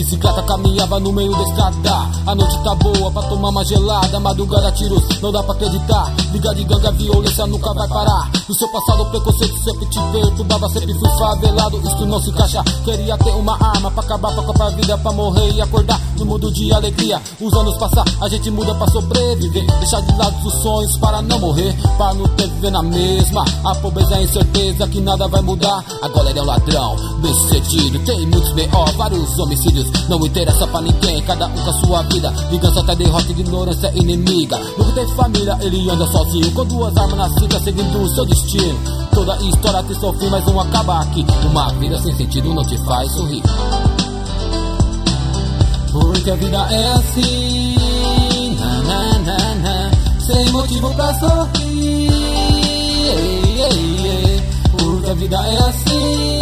bicicleta caminhava no meio da estrada. A noite tá boa pra tomar uma gelada. Madrugada tiros, não dá pra acreditar. Liga de gangue, a violência nunca vai parar. No seu passado o preconceito sempre te perturbava. Sempre fui favelado, isso não se encaixa. Queria ter uma arma pra acabar com a própria vida, pra morrer e acordar no mundo de alegria. Os anos passam, a gente muda pra sobreviver. Deixar de lado os sonhos para não morrer, para não ter viver na mesma. A pobreza é a incerteza que nada vai mudar. Agora ele é um ladrão, bem sucedido, tem muitos B.O., vários homicídios. Não interessa pra ninguém, cada um com a sua vida. Vingança até derrota, ignorância é inimiga. Nunca teve família, ele anda sozinho, com duas armas na cinta, seguindo o seu destino. Toda história tem seu fim, mas não acaba aqui. Uma vida sem sentido não te faz sorrir. Porque a vida é assim, na, na, na, na, sem motivo pra sorrir. Porque a vida é assim,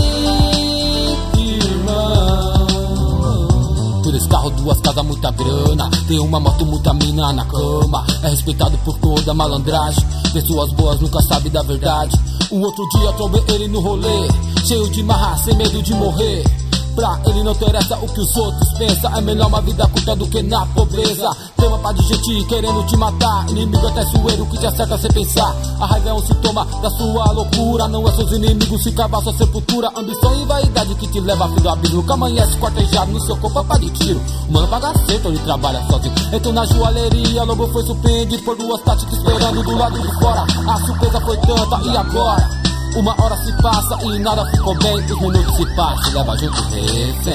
irmão. 3 carros, 2 casas, muita grana. Tem uma moto, muita mina na cama. É respeitado por toda a malandragem. Pessoas boas nunca sabem da verdade. Um outro dia trombei ele no rolê, cheio de marra, sem medo de morrer. Pra ele não interessa o que os outros pensam. É melhor uma vida curta do que na pobreza. Tem uma pá de gente querendo te matar. Inimigo até sueiro que te acerta sem pensar. A raiva é um sintoma da sua loucura. Não é seus inimigos se cavar sua sepultura. Ambição e vaidade que te leva a fim do abismo. Que amanhece quartejado no seu corpo a pá de tiro. O mano paga certo, ele trabalha sozinho. Entrou na joalheria, logo foi surpreendido por 2 táticas esperando do lado de fora. A surpresa foi tanta e agora? 1 hora se passa e nada ficou bem. Os minutos se passam, leva junto refém.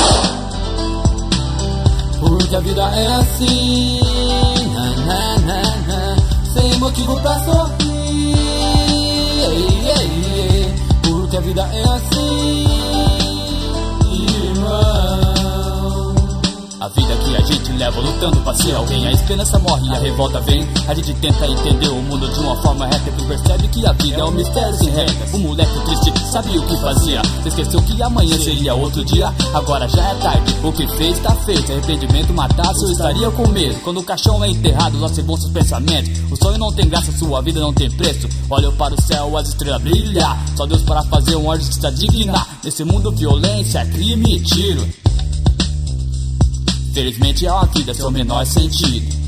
Porque a vida é assim, na, na, na, na, sem motivo pra sorrir. Porque a vida é assim, irmão. A vida que a gente leva lutando pra ser alguém. A esperança morre e a revolta vem. A gente tenta entender o mundo de uma forma reta e percebe que a vida é um mistério sem regras. O moleque triste sabia o que fazia. Você esqueceu que amanhã seria outro dia. Agora já é tarde, o que fez tá feito. Arrependimento matasse, eu estaria com medo. Quando o caixão é enterrado, lá se vão seus pensamentos. O sonho não tem graça, sua vida não tem preço. Olha para o céu, as estrelas brilham. Só Deus para fazer um artista digna. Nesse mundo violência, crime e tiro. Felizmente é a vida, seu menor sentido.